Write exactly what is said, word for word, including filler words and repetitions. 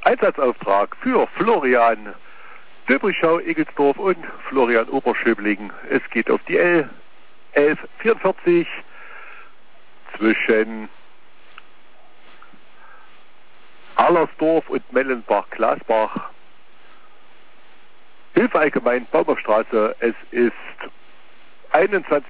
Einsatzauftrag für Florian Döbrichau-Egelsdorf und Florian Oberschöbling. Es geht auf die L elf vierundvierzig zwischen Allersdorf und Mellenbach-Glasbach. Hilfe allgemein, Baumerstraße. Es ist einundzwanzig